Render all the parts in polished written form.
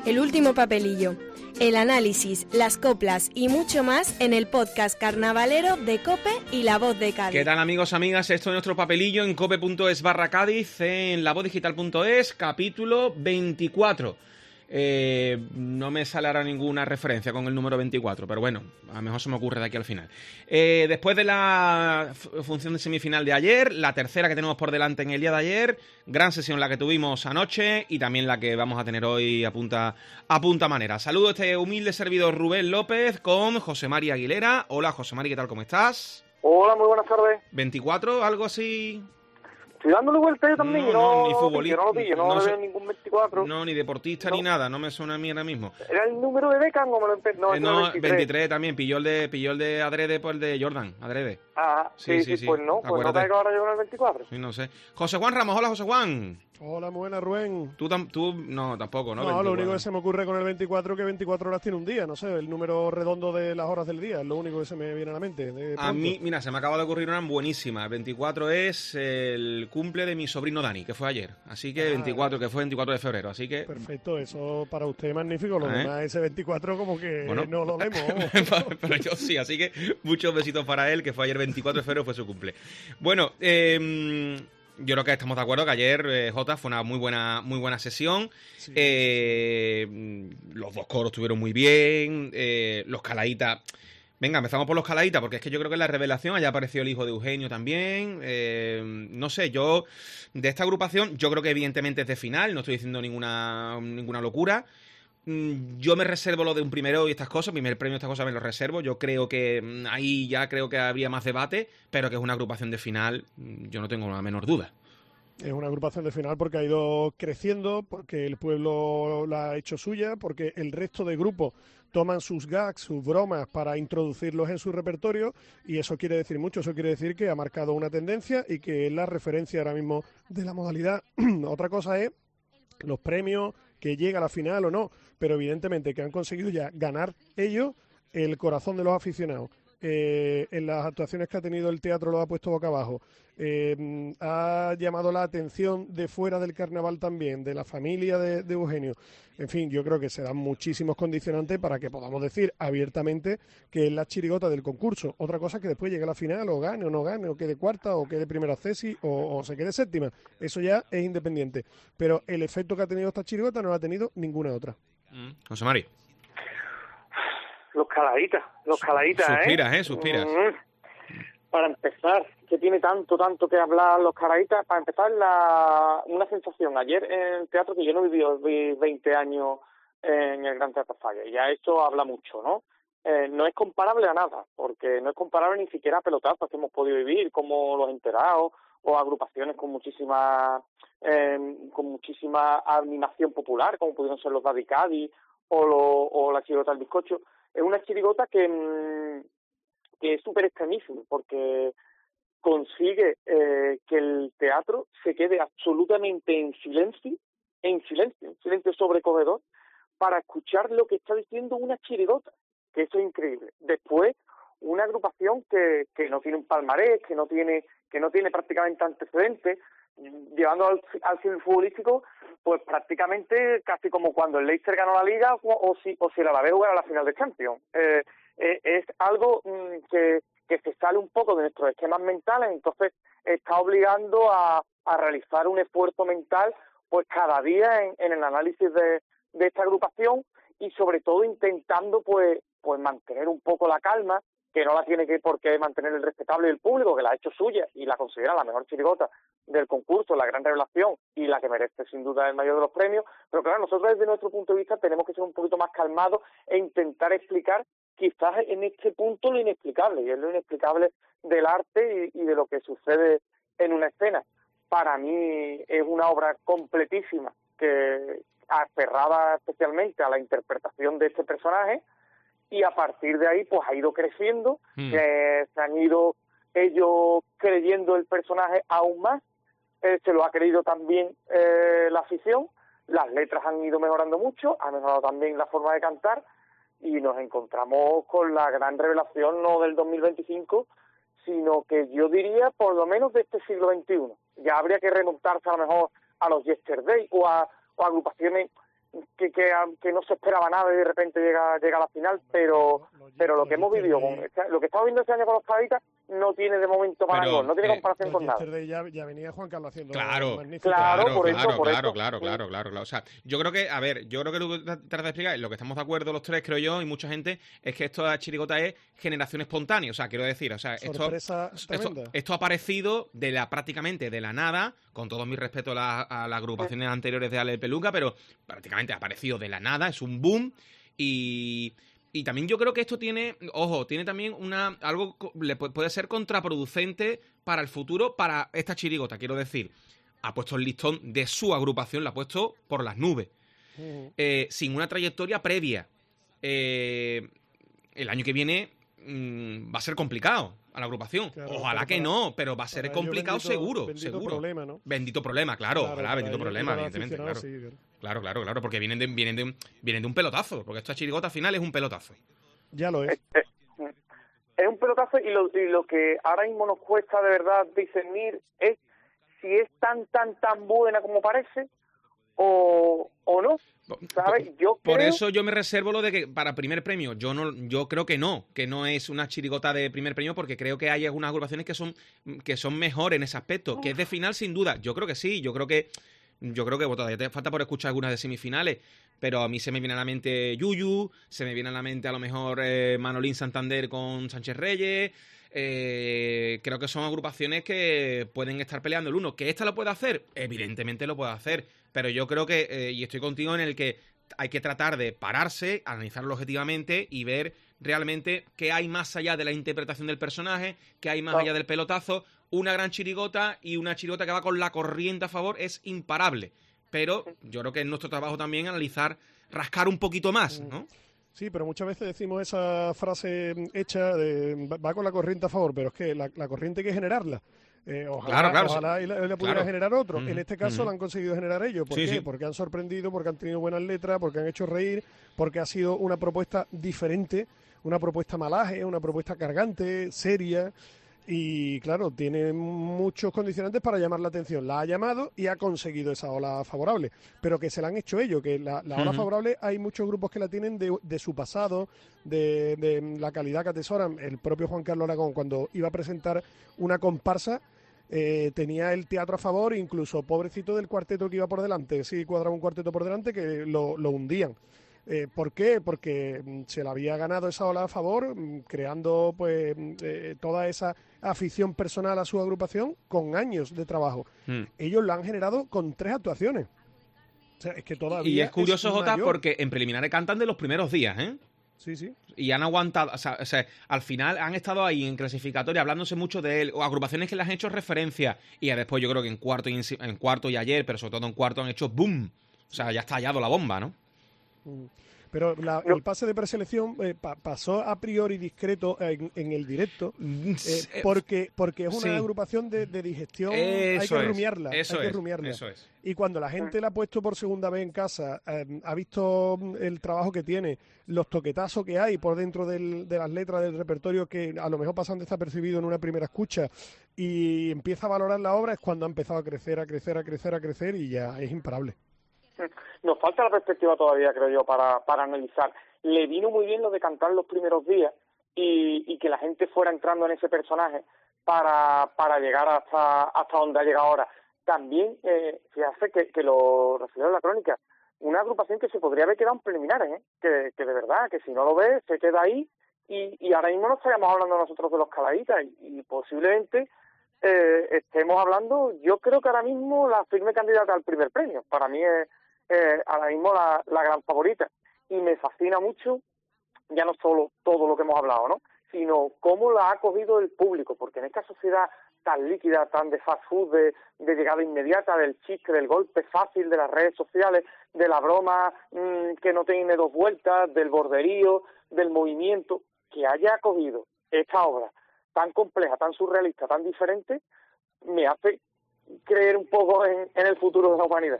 El último papelillo, el análisis, las coplas y mucho más en el podcast carnavalero de COPE y La Voz de Cádiz. ¿Qué tal, amigos, amigas? Esto es nuestro papelillo en cope.es/Cádiz, en lavozdigital.es, capítulo 24. No me sale ahora ninguna referencia con el número 24, pero bueno, a lo mejor se me ocurre de aquí al final. Después de la función de semifinal de ayer, la tercera que tenemos por delante en el día de ayer, gran sesión la que tuvimos anoche y también la que vamos a tener hoy a punta manera. Saludo a este humilde servidor Rubén López con José Mari Aguilera. Hola, José Mari, ¿qué tal? ¿Cómo estás? Hola, muy buenas tardes. 24, algo así. Estoy dándole vuelta yo también, ni futbolista, no le veo ningún 24. No, ni deportista ni nada, no me suena a mí ahora mismo. ¿Era el número de Beckham o me lo empezó? No, 23 también, pilló el de adrede por el de Jordan, adrede. Ah, sí, pues no caigo ahora yo con el 24. Sí, no sé. José Juan Ramos, hola José Juan. Hola, muy buena, Rubén. Tú no, tampoco, ¿no? No, 24. lo único que se me ocurre con el 24 es que 24 horas tiene un día, no sé, el número redondo de las horas del día, es lo único que se me viene a la mente. A mí, mira, se me acaba de ocurrir una buenísima. El 24 es el cumple de mi sobrino Dani, que fue ayer. Así que 24, que fue 24 de febrero, así que... Perfecto, eso para usted es magnífico, lo demás ese 24 como que bueno, no lo vemos. Pero yo sí, así que muchos besitos para él, que fue ayer 24 de febrero, fue su cumple. Bueno, yo creo que estamos de acuerdo que ayer, Jota, fue una muy buena sesión. Sí. Los dos coros estuvieron muy bien. Los Calaítas... Venga, empezamos por los Calaítas, porque es que yo creo que en la revelación haya aparecido el hijo de Eugenio también. No sé, yo... De esta agrupación, yo creo que evidentemente es de final. No estoy diciendo ninguna locura. Yo me reservo lo de un primero y estas cosas, primer premio, estas cosas me lo reservo. Yo creo que ahí ya creo que habría más debate, pero que es una agrupación de final, yo no tengo la menor duda. Es una agrupación de final porque ha ido creciendo, porque el pueblo la ha hecho suya, porque el resto de grupos toman sus gags, sus bromas para introducirlos en su repertorio y eso quiere decir mucho, eso quiere decir que ha marcado una tendencia y que es la referencia ahora mismo de la modalidad. Otra cosa es los premios, que llega a la final o no, pero evidentemente que han conseguido ya ganar ellos el corazón de los aficionados. En las actuaciones que ha tenido el teatro lo ha puesto boca abajo. Ha llamado la atención de fuera del carnaval también, de la familia de Eugenio. En fin, yo creo que se dan muchísimos condicionantes para que podamos decir abiertamente que es la chirigota del concurso. Otra cosa es que después llegue a la final o gane o no gane, o quede cuarta o quede primera cesi o se quede séptima. Eso ya es independiente. Pero el efecto que ha tenido esta chirigota no lo ha tenido ninguna otra. José Mari. Los Calaítas, Suspiras. Para empezar, que tiene tanto que hablar los Calaítas, para empezar una sensación. Ayer en el teatro, que yo no viví 20 años en el Gran Teatro Falla, y ya esto habla mucho, ¿no? No es comparable a nada, porque no es comparable ni siquiera a pelotazos que hemos podido vivir, como Los Enterados, o agrupaciones con muchísima animación popular, como pudieron ser los Daddy Caddy o la chirigota del bizcocho. Es una chirigota que es súper extremísima, porque consigue que el teatro se quede absolutamente en silencio sobrecogedor, para escuchar lo que está diciendo una chirigota, que eso es increíble. Después, una agrupación que no tiene un palmarés, que no tiene prácticamente antecedentes, llevando al civil futbolístico, pues prácticamente casi como cuando el Leicester ganó la Liga o si el Alavés jugara la final de Champions. Es algo que se sale un poco de nuestros esquemas mentales, entonces está obligando a realizar un esfuerzo mental pues cada día en el análisis de esta agrupación y sobre todo intentando pues mantener un poco la calma, que no la tiene por qué mantener el respetable del público, que la ha hecho suya y la considera la mejor chirigota del concurso, la gran revelación y la que merece sin duda el mayor de los premios. Pero claro, nosotros desde nuestro punto de vista tenemos que ser un poquito más calmados e intentar explicar quizás en este punto lo inexplicable, y es lo inexplicable del arte y de lo que sucede en una escena. Para mí es una obra completísima, que aferrada especialmente a la interpretación de este personaje, y a partir de ahí pues ha ido creciendo, que se han ido ellos creyendo el personaje aún más, se lo ha creído también la afición, las letras han ido mejorando mucho, ha mejorado también la forma de cantar, y nos encontramos con la gran revelación no del 2025, sino que yo diría por lo menos de este siglo XXI. Ya habría que remontarse a lo mejor a los Yesterday o a agrupaciones que no se esperaba nada y de repente llega a la final, pero lo que hemos vivido, lo que estamos viendo este año con los Caditas, no tiene de momento parangón, no tiene comparación con nada. Ya venía Juan Carlos haciendo claro, por eso. O sea, yo creo que lo que tratas de explicar, lo que estamos de acuerdo los tres, creo yo, y mucha gente, es que esto de chirigota es generación espontánea. O sea, quiero decir, esto ha aparecido prácticamente de la nada, con todo mi respeto a las agrupaciones anteriores de Ale Peluca, pero prácticamente ha aparecido de la nada, es un boom. Y también yo creo que esto tiene también algo puede ser contraproducente para el futuro, para esta chirigota, quiero decir. Ha puesto el listón de su agrupación, la ha puesto por las nubes. Sin una trayectoria previa. El año que viene va a ser complicado a la agrupación. Claro, ojalá que no, pero va a ser complicado seguro. Bendito problema, ¿no? Bendito problema, claro, bendito problema, evidentemente, claro. Sí, claro, porque vienen de un pelotazo, porque esta chirigota al final es un pelotazo. Ya lo es. Es un pelotazo y lo que ahora mismo nos cuesta de verdad discernir es si es tan buena como parece o no. ¿Sabes? Por eso yo me reservo lo de que para primer premio, yo creo que no es una chirigota de primer premio, porque creo que hay algunas agrupaciones que son mejores en ese aspecto, que es de final sin duda. Yo creo que sí, yo creo que todavía te falta por escuchar algunas de semifinales, pero a mí se me viene a la mente Yuyu, se me viene a la mente a lo mejor Manolín Santander con Sánchez Reyes. Creo que son agrupaciones que pueden estar peleando el uno. ¿Que esta lo puede hacer? Evidentemente lo puede hacer, pero yo creo que, y estoy contigo en el que hay que tratar de pararse, analizarlo objetivamente y ver realmente qué hay más allá de la interpretación del personaje, qué hay más allá del pelotazo. Una gran chirigota y una chirigota que va con la corriente a favor es imparable, pero yo creo que es nuestro trabajo también analizar, rascar un poquito más, ¿no? Sí, pero muchas veces decimos esa frase hecha de va con la corriente a favor, pero es que la corriente hay que generarla. Ojalá la pudiera generar otro. En este caso la han conseguido generar ellos. ¿Por qué? Porque han sorprendido, porque han tenido buenas letras, porque han hecho reír, porque ha sido una propuesta diferente, una propuesta malaje, una propuesta cargante, seria. Y claro, tiene muchos condicionantes para llamar la atención. La ha llamado y ha conseguido esa ola favorable. Pero que se la han hecho ellos, que la ola favorable hay muchos grupos que la tienen de su pasado, de la calidad que atesoran. El propio Juan Carlos Aragón, cuando iba a presentar una comparsa, tenía el teatro a favor, incluso pobrecito del cuarteto que iba por delante. Sí, cuadraba un cuarteto por delante que lo hundían. ¿Por qué? Porque se le había ganado esa ola a favor, creando pues toda esa afición personal a su agrupación con años de trabajo. Ellos lo han generado con 3 actuaciones. O sea, es que todavía y es curioso, Jota, porque en preliminares cantan de los primeros días, ¿eh? Sí. Y han aguantado, o sea, al final han estado ahí en clasificatoria hablándose mucho de él, o agrupaciones que les han hecho referencia, y después yo creo que en cuarto y ayer, pero sobre todo en cuarto han hecho boom. O sea, ya está hallado la bomba, ¿no? Pero el pase de preselección pasó a priori discreto en el directo, porque es una agrupación de digestión. Hay que rumiarla. Eso es. Y cuando la gente la ha puesto por segunda vez en casa, ha visto el trabajo que tiene, los toquetazos que hay por dentro de las letras del repertorio que a lo mejor pasan desapercibidos en una primera escucha, y empieza a valorar la obra, es cuando ha empezado a crecer y ya es imparable. Nos falta la perspectiva todavía, creo yo, para analizar. Le vino muy bien lo de cantar los primeros días y que la gente fuera entrando en ese personaje para llegar hasta donde ha llegado ahora. También, fíjate que lo refirió en la crónica, una agrupación que se podría haber quedado en preliminares, que de verdad, que si no lo ves, se queda ahí, y ahora mismo no estaríamos hablando nosotros de los Caladitas, y posiblemente estemos hablando, yo creo que ahora mismo la firme candidata al primer premio. Para mí es ahora mismo la gran favorita, y me fascina mucho ya no solo todo lo que hemos hablado, ¿no?, sino cómo la ha acogido el público, porque en esta sociedad tan líquida, tan de fast food, de llegada inmediata, del chiste, del golpe fácil, de las redes sociales, de la broma que no tiene 2 vueltas, del borderío, del movimiento, que haya acogido esta obra tan compleja, tan surrealista, tan diferente, me hace creer un poco en el futuro de la humanidad.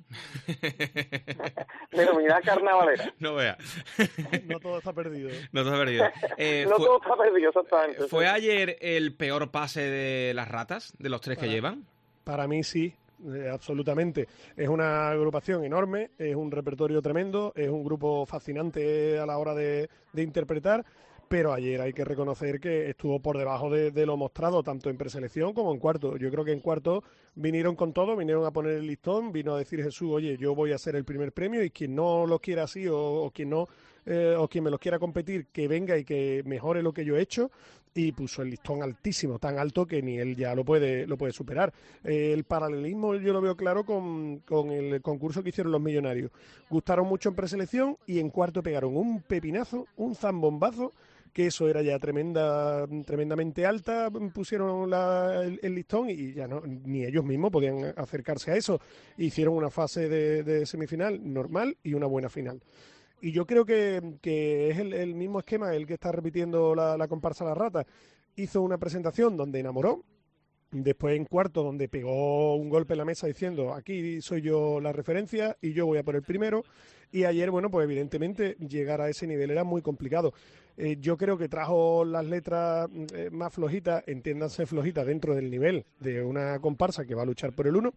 Denominada carnavalera. No vea. No todo está perdido. No todo está perdido. Todo está perdido, exactamente. ¿Fue ayer el peor pase de las ratas, de los 3 que llevan? Para mí sí. absolutamente. Es una agrupación enorme, es un repertorio tremendo, es un grupo fascinante a la hora de interpretar, pero ayer hay que reconocer que estuvo por debajo de lo mostrado, tanto en preselección como en cuarto. Yo creo que en cuarto vinieron con todo, vinieron a poner el listón, vino a decir Jesús, oye, yo voy a hacer el primer premio, y quien no lo quiera así o quien no, o quien me lo quiera competir, que venga y que mejore lo que yo he hecho. Y puso el listón altísimo, tan alto que ni él ya lo puede superar. El paralelismo yo lo veo claro con el concurso que hicieron los Millonarios. Gustaron mucho en preselección y en cuarto pegaron un pepinazo, un zambombazo, que eso era ya tremendamente alta, pusieron el listón y ya no, ni ellos mismos podían acercarse a eso. Hicieron una fase de semifinal normal y una buena final. Y yo creo que es el mismo esquema el que está repitiendo la comparsa La Rata. Hizo una presentación donde enamoró, después en cuarto donde pegó un golpe en la mesa diciendo aquí soy yo la referencia y yo voy a por el primero, y ayer, bueno, pues evidentemente llegar a ese nivel era muy complicado. Yo creo que trajo las letras más flojitas, entiéndanse flojitas dentro del nivel de una comparsa que va a luchar por el 1.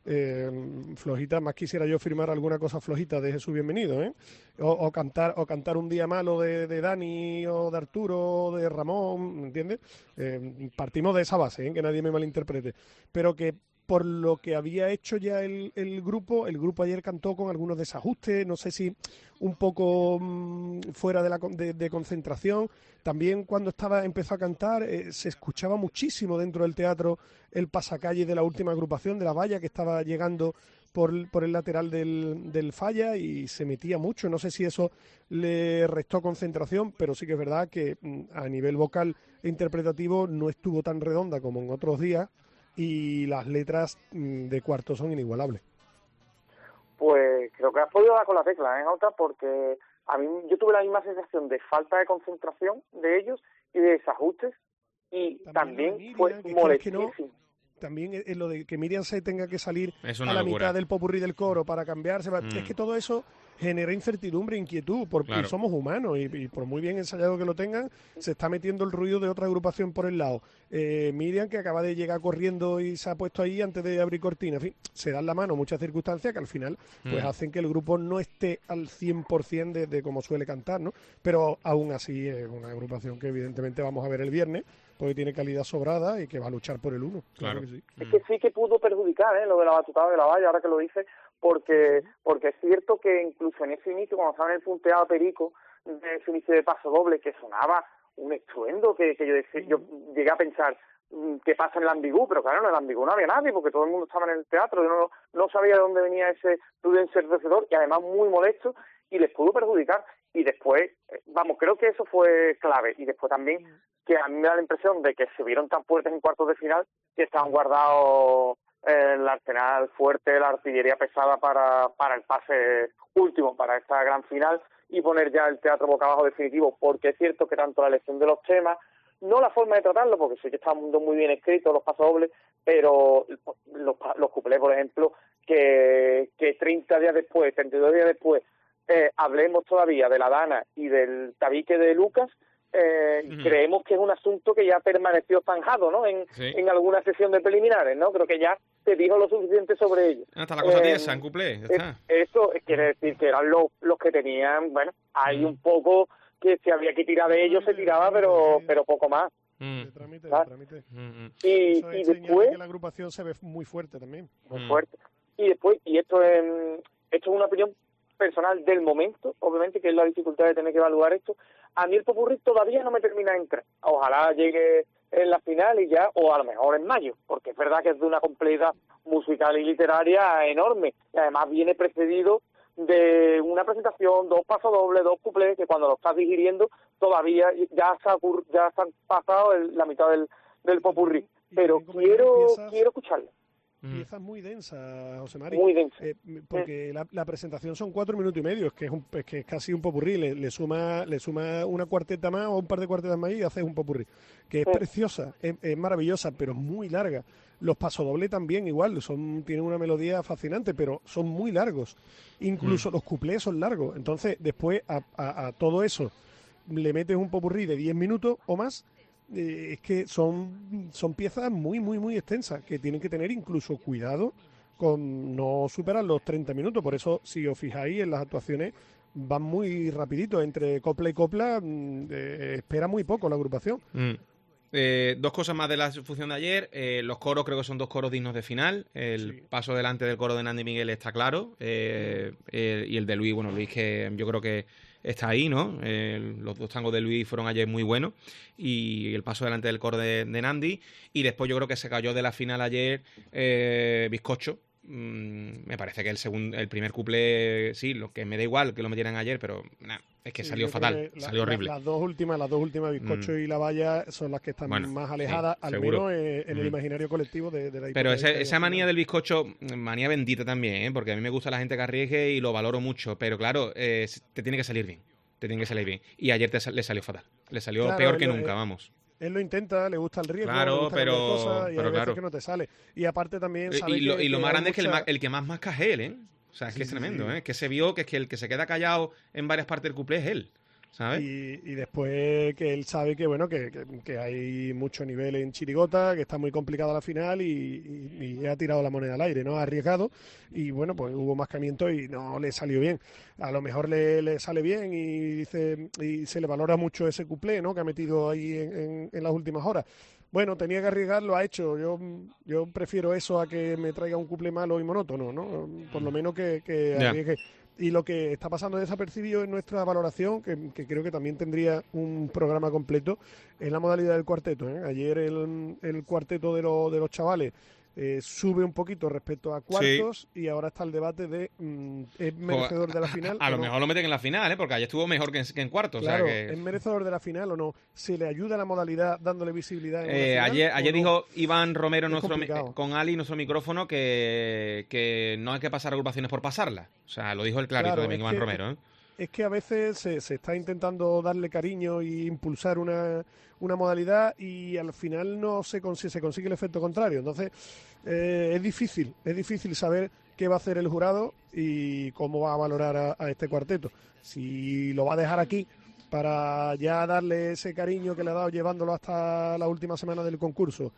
Flojita, más quisiera yo firmar alguna cosa flojita de Jesús Bienvenido, o cantar un día malo de Dani o de Arturo o de Ramón, ¿entiendes? Partimos de esa base, que nadie me malinterprete, pero que por lo que había hecho ya el grupo ayer cantó con algunos desajustes, no sé si un poco fuera de concentración. También cuando empezó a cantar se escuchaba muchísimo dentro del teatro el pasacalle de la última agrupación, de la valla que estaba llegando por el lateral del falla, y se metía mucho. No sé si eso le restó concentración, pero sí que es verdad que a nivel vocal e interpretativo no estuvo tan redonda como en otros días, y las letras de cuarto son inigualables. Pues creo que has podido dar con la tecla, Jota, porque a mí yo tuve la misma sensación de falta de concentración de ellos y de desajustes, y también Miriam, fue molestísimo. También es lo de que Miriam se tenga que salir a la locura. Mitad del popurrí del coro para cambiarse. Es que todo eso genera incertidumbre e inquietud, porque claro, somos humanos y por muy bien ensayado que lo tengan, se está metiendo el ruido de otra agrupación por el lado. Miriam, que acaba de llegar corriendo y se ha puesto ahí antes de abrir cortina. En fin, se dan la mano muchas circunstancias que al final pues hacen que el grupo no esté al 100% de como suele cantar, ¿no? Pero aún así es una agrupación que evidentemente vamos a ver el viernes, porque tiene calidad sobrada y que va a luchar por el 1. Claro Que sí. Es que sí que pudo perjudicar lo de la batutada de la valla, ahora que lo dice, porque es cierto que incluso en ese inicio, cuando estaba en el punteado Perico, de ese inicio de paso doble, que sonaba un estruendo que yo decía, yo llegué a pensar, ¿qué pasa en el ambigú? Pero claro, en el ambigú no había nadie, porque todo el mundo estaba en el teatro, yo no sabía de dónde venía ese ruido ensordecedor, y además muy molesto, y les pudo perjudicar. Y después, creo que eso fue clave, y después también que a mí me da la impresión de que se vieron tan fuertes en cuartos de final que estaban guardados el arsenal fuerte, la artillería pesada para el pase último, para esta gran final, y poner ya el teatro boca abajo definitivo, porque es cierto que tanto la elección de los temas, no la forma de tratarlo, porque sí que están muy bien escritos los pasodobles, pero los cuplés, por ejemplo, que 30 días después, 32 días después, hablemos todavía de la Dana y del tabique de Lucas, creemos que es un asunto que ya permaneció zanjado, ¿no? En alguna sesión de preliminares, ¿no? Creo que ya se dijo lo suficiente sobre ello. Hasta la cosa tiesa, en cuplé, ya está. Eso quiere decir que eran los que tenían, hay un poco que si había que tirar de ellos se tiraba, pero poco más. De trámite. Y después que la agrupación se ve muy fuerte también. Muy fuerte. Y esto es una opinión personal del momento, obviamente, que es la dificultad de tener que evaluar esto. A mí el popurrí todavía no me termina de entrar. Ojalá llegue en la final y ya, o a lo mejor en mayo, porque es verdad que es de una complejidad musical y literaria enorme, y además viene precedido de una presentación, 2 pasodobles, 2 cuplés, que cuando lo estás digiriendo todavía ya se han pasado la mitad del popurrí. Pero quiero escucharlo. Piezas muy densas, José Mari. Muy densa. Porque la presentación son 4 minutos y medio, que es casi un popurrí. Le suma una cuarteta más o un par de cuartetas más y haces un popurrí. Que es preciosa, es maravillosa, pero muy larga. Los pasodobles también igual, tienen una melodía fascinante, pero son muy largos. Incluso los cuplés son largos. Entonces, después a todo eso le metes un popurrí de 10 minutos o más. Es que son piezas muy, muy, muy extensas, que tienen que tener incluso cuidado con no superar los 30 minutos. Por eso, si os fijáis en las actuaciones, van muy rapidito. Entre copla y copla espera muy poco la agrupación. Dos cosas más de la función de ayer. Los coros creo que son dos coros dignos de final. El paso delante del coro de Nandi Miguel está claro. Y el de Luis, bueno, Luis que yo creo que está ahí, ¿no? Los dos tangos de Luis fueron ayer muy buenos. Y el paso delante del coro de Nandi. Y después yo creo que se cayó de la final ayer Bizcocho. Me parece que el primer cuplé, sí, lo que me da igual que lo metieran ayer, pero es que salió fatal, salió horrible. Las dos últimas, Bizcocho y La Valla, son las que están más alejadas, al seguro. menos en el imaginario colectivo de la Pero esa manía del bizcocho, manía bendita también, porque a mí me gusta la gente que arriesgue y lo valoro mucho, pero claro, te tiene que salir bien. Y ayer le salió fatal, le salió peor que nunca, vamos. Él lo intenta, le gusta el riesgo, claro, le gusta pero cosas, y hay veces que no te sale. Y aparte también sabe y lo más grande es que el que más masca es él, ¿eh? O sea, es que es tremendo, ¿eh? Que se vio que es que el que se queda callado en varias partes del cuplé es él, ¿sabes? Y después que él sabe que bueno que hay mucho nivel en chirigota, que está muy complicada la final y ha tirado la moneda al aire, ¿no? Ha arriesgado y bueno, pues hubo mascamiento y no le salió bien. A lo mejor le sale bien y se le valora mucho ese cuplé, ¿no? Que ha metido ahí en las últimas horas. Bueno, tenía que arriesgar, lo ha hecho. Yo prefiero eso a que me traiga un cuplé malo y monótono, ¿no? Por lo menos que arriesgue. Y lo que está pasando desapercibido en nuestra valoración, que creo que también tendría un programa completo, es la modalidad del cuarteto, ¿eh? Ayer el cuarteto de los chavales sube un poquito respecto a cuartos y ahora está el debate de ¿es merecedor de la final? A lo mejor lo meten en la final, porque ayer estuvo mejor que en cuartos. Claro, o sea que... ¿es merecedor de la final o no? ¿Se le ayuda a la modalidad dándole visibilidad en ayer no? Dijo Iván Romero con Ali, nuestro micrófono, que no hay que pasar agrupaciones por pasarlas. O sea, lo dijo el clarito también Iván Romero, ¿eh? Es que a veces se está intentando darle cariño y impulsar una modalidad y al final no se consigue el efecto contrario. Entonces es difícil saber qué va a hacer el jurado y cómo va a valorar a este cuarteto. Si lo va a dejar aquí para ya darle ese cariño que le ha dado llevándolo hasta la última semana del concurso.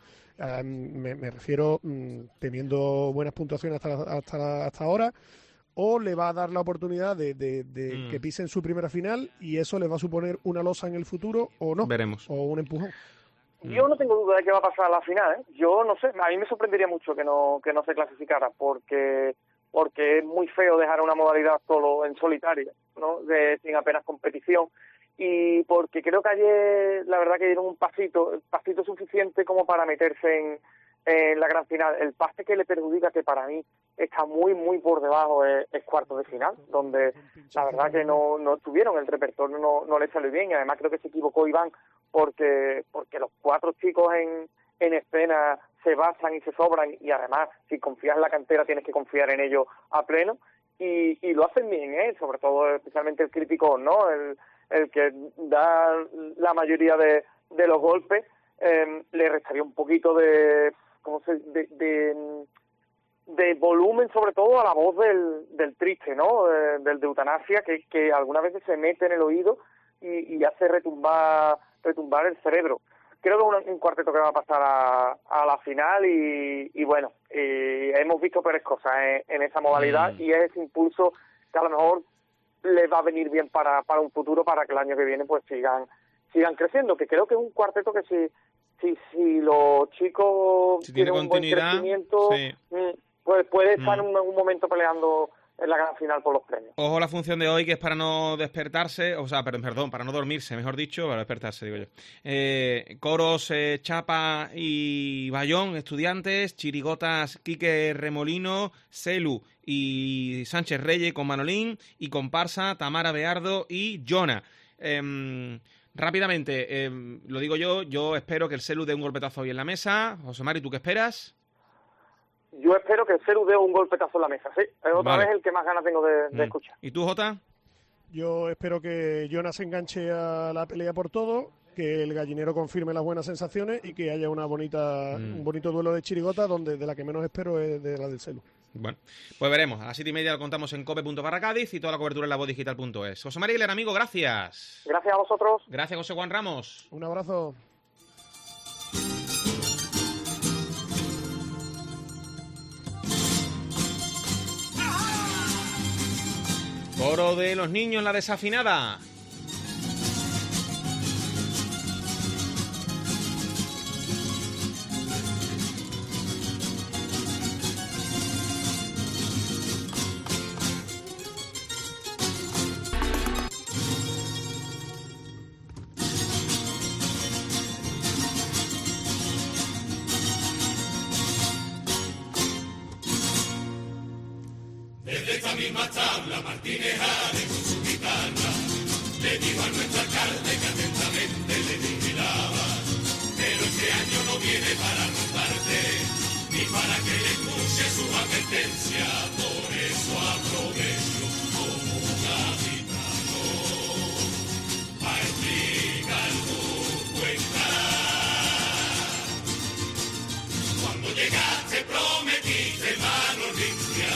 Me refiero teniendo buenas puntuaciones hasta ahora, o le va a dar la oportunidad de que pisen su primera final y eso le va a suponer una losa en el futuro o no. Veremos. O un empujón. Yo no tengo duda de que va a pasar a la final, ¿eh? Yo no sé, a mí me sorprendería mucho que no se clasificara porque es muy feo dejar una modalidad solo en solitaria, ¿no? Sin apenas competición. Y porque creo que ayer la verdad que dieron un pasito suficiente como para meterse en la gran final. El pase que le perjudica, que para mí está muy muy por debajo, es cuartos de final, donde la verdad que no tuvieron el repertorio, no le salió bien, y además creo que se equivocó Iván porque los cuatro chicos en escena se basan y se sobran, y además si confías en la cantera tienes que confiar en ellos a pleno, y lo hacen bien, sobre todo especialmente el crítico, ¿no? El que da la mayoría de los golpes. Le restaría un poquito de volumen, sobre todo a la voz del triste, ¿no? Del de Eutanasia, que algunas veces se mete en el oído y hace retumbar el cerebro. Creo que es un cuarteto que va a pasar a la final y bueno, hemos visto peores cosas en esa modalidad y es ese impulso que a lo mejor les va a venir bien para un futuro, para que el año que viene pues sigan creciendo, que creo que es un cuarteto que si los chicos tienen un buen crecimiento, pues puede estar en un momento peleando en la gran final por los premios. Ojo la función de hoy, que es para no despertarse, o sea, perdón, para no dormirse, mejor dicho, para despertarse, digo yo. Coros Chapa y Bayón, estudiantes, chirigotas Quique Remolino, Celu y Sánchez Reyes con Manolín, y comparsa Tamara Beardo y Jonah. Rápidamente, lo digo yo espero que el Celu dé un golpetazo hoy en la mesa. José Mari, ¿tú qué esperas? Yo espero que el Celu dé un golpetazo en la mesa, sí. Es otra vez el que más ganas tengo de escuchar. ¿Y tú, Jota? Yo espero que Jonas se enganche a la pelea por todo, que el gallinero confirme las buenas sensaciones y que haya un bonito duelo de chirigota, donde de la que menos espero es de la del Celu. Bueno, pues veremos. A las 7:30 lo contamos en cope.barracádiz y toda la cobertura en lavozdigital.es. José María Aguilera, amigo, gracias. Gracias a vosotros. Gracias, José Juan Ramos. Un abrazo. Coro de los niños, la desafinada. Desde esta misma tabla Martínez Ares con su guitarra le dijo a nuestro alcalde que atentamente le vigilaba, pero este año no viene para rondarte ni para que le escuche su advertencia, por eso aprovecho como capitano para explicar tu cuenta. Cuando llegaste prometiste mano limpia,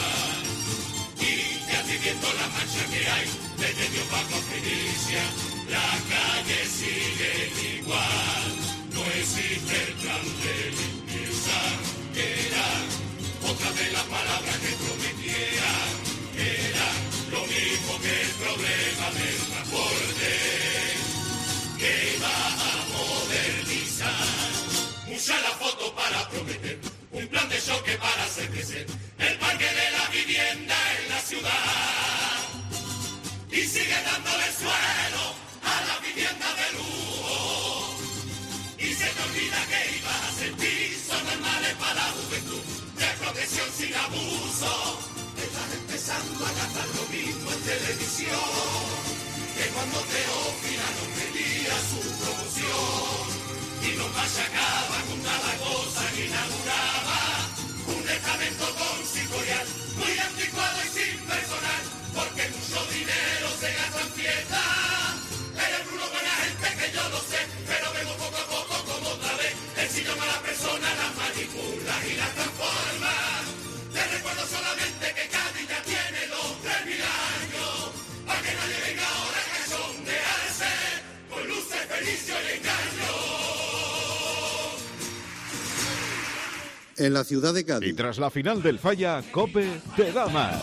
viendo la mancha que hay desde Dios Bajo Fenicia, la calle sigue igual, no existe el plan de limpieza, eran otras de las palabras que prometían, era lo mismo que el problema del transporte, que iba a modernizar, usa la foto para prometer, un plan de choque para hacer crecer el parque de la vivienda en la ciudad. Y sigue dándole suelo a la vivienda de lujo. Y se te olvida que ibas a sentir son normales para la juventud, de protección sin abuso. Estás empezando a gastar lo mismo en televisión, que cuando Teófila nos pedía su promoción. Y nos machacaba con cada cosa que inauguraba, un estamento consistorial muy anticuado y sin personal, porque mucho dinero se gasta en fiesta. Eres Bruno buena gente que yo lo sé, pero vemos poco a poco como otra vez el sillón a la persona las manipula y las transforma. Te recuerdo solamente que Cádiz ya tiene los 3.000 años, para que nadie venga ahora a cachondearse con luces, felicio y engaño. En la ciudad de Cádiz. Y tras la final del Falla, COPE te da más.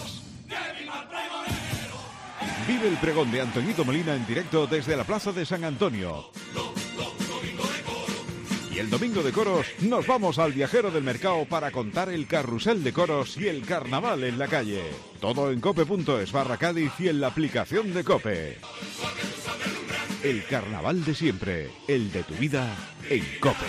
Vive el pregón de Antoñito Molina en directo desde la Plaza de San Antonio. Y el domingo de coros nos vamos al Viajero del Mercado para contar el carrusel de coros y el carnaval en la calle. Todo en cope.es/Cádiz y en la aplicación de COPE. El carnaval de siempre, el de tu vida en COPE.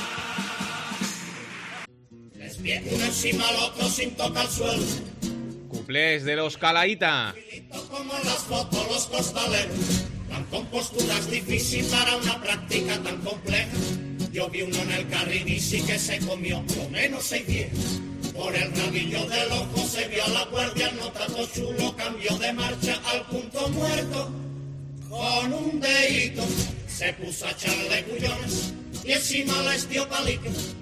Uno encima al otro sin tocar suelo. Cuplés de los Calaíta. Como las fotos, los costaleros van con posturas difíciles para una práctica tan compleja. Yo vi uno en el Carribici que se comió lo menos 6 días. Por el rabillo del ojo se vio a la guardia, el notato chulo cambió de marcha al punto muerto. Con un dedito se puso a echarle cullones y encima les dio palitos.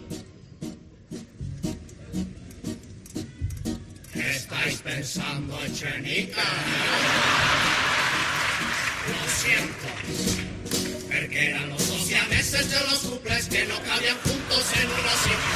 ¿Estáis pensando en Chenica? Lo siento, porque eran los 12 meses de los cuplés que no cabían juntos en una cinta.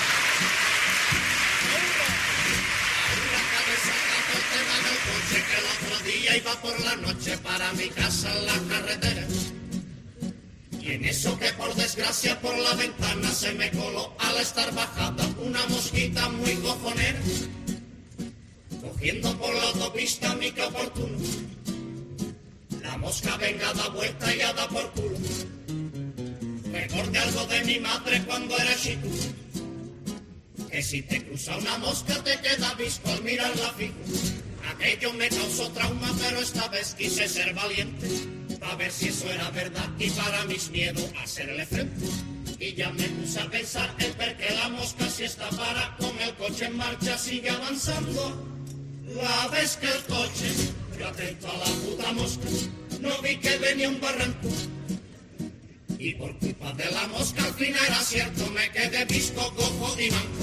Una cabeza trató el tema del coche que el otro día iba por la noche para mi casa en la carretera. Y en eso que por desgracia por la ventana se me coló al estar bajada una mosquita muy cojonera. Cogiendo por la autopista mi que oportuno, la mosca venga da vuelta y a da por culo. Recordé algo de mi madre cuando era chico, que si te cruza una mosca te queda visco al mirarla fijo. Aquello me causó trauma, pero esta vez quise ser valiente, para ver si eso era verdad y para mis miedos hacerle frente. Y ya me puse a pensar el por qué la mosca si está para con el coche en marcha sigue avanzando. La vez que el coche, yo atento a la puta mosca, no vi que venía un barranco. Y por culpa de la mosca al fin era cierto, me quedé visco, cojo y manco.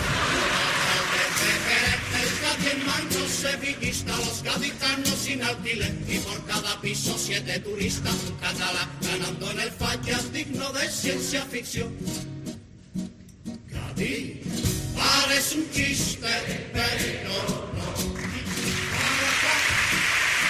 El Cádiz mancho sevillista, los gaditanos sin alquiler. Y por cada piso 7 turistas, un catalán ganando en el Falla, digno de ciencia ficción. Cádiz parece un chiste, pero no.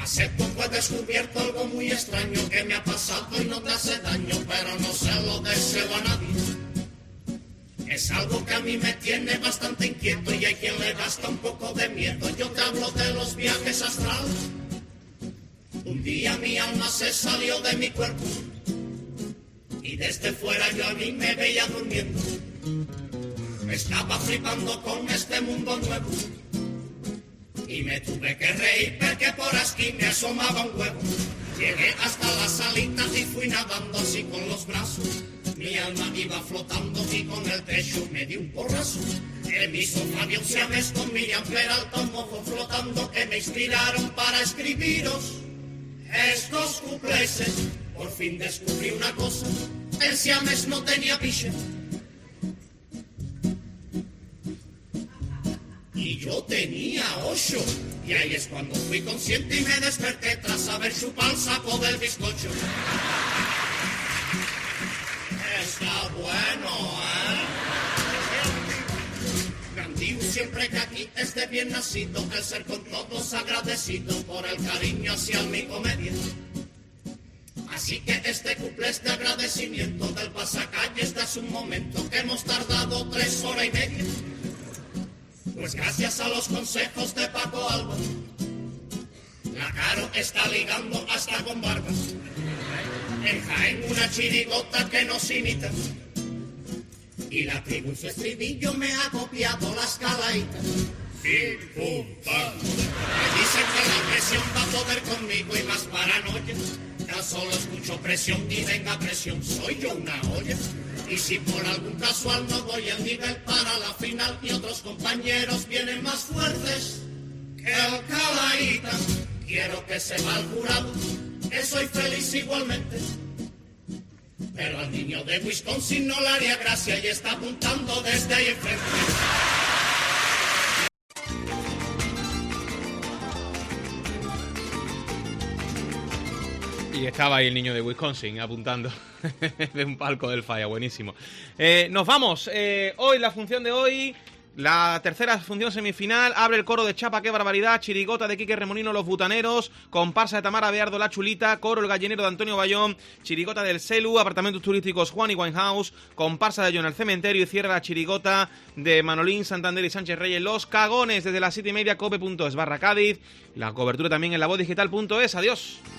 Hace poco he descubierto algo muy extraño que me ha pasado y no te hace daño, pero no se lo deseo a nadie. Es algo que a mí me tiene bastante inquieto y hay quien le gasta un poco de miedo. Yo te hablo de los viajes astrales. Un día mi alma se salió de mi cuerpo y desde fuera yo a mí me veía durmiendo. Estaba flipando con este mundo nuevo y me tuve que reír porque por aquí me asomaba un huevo. Llegué hasta la salita y fui nadando así con los brazos. Mi alma iba flotando y con el techo me di un porrazo. En mi sofá había un siamés con Miriam Peralta, un mojo flotando que me inspiraron para escribiros estos cupleses. Por fin descubrí una cosa, el siamés no tenía piche. Y yo tenía 8. Y ahí es cuando fui consciente y me desperté tras haber chupado el saco del bizcocho. Está bueno, Gandhi siempre que aquí esté bien nacido, el ser con todos agradecido por el cariño hacia mi comedia. Así que este cuplés de agradecimiento del pasacalle, este es un momento que hemos tardado 3 horas y media. Pues gracias a los consejos de Paco Alba, la Caro está ligando hasta con barba. En Jaén una chirigota que nos imita y la tribu en su estribillo me ha copiado las calaitas. Pim, pum, pam. Me dicen que la presión va a poder conmigo y más paranoia. Ya solo escucho presión y venga presión, soy yo una olla. Y si por algún casual no voy al nivel para la final y otros compañeros vienen más fuertes que el calaíta, quiero que sepa el jurado que soy feliz igualmente. Pero al niño de Wisconsin no le haría gracia y está apuntando desde ahí enfrente. Y estaba ahí el niño de Wisconsin apuntando de un palco del Falla, buenísimo. Nos vamos. Hoy, la función de hoy, la tercera función semifinal, abre el coro de Chapa, qué barbaridad, chirigota de Quique Remolino, Los Butaneros, comparsa de Tamara Beardo, La Chulita, coro El Gallinero de Antonio Bayón, chirigota del Celu, apartamentos turísticos Juan y Winehouse, comparsa de John el Cementerio y cierra la chirigota de Manolín, Santander y Sánchez Reyes, Los Cagones, desde las 7:30, cope.es/Cádiz, la cobertura también en lavozdigital.es. Adiós.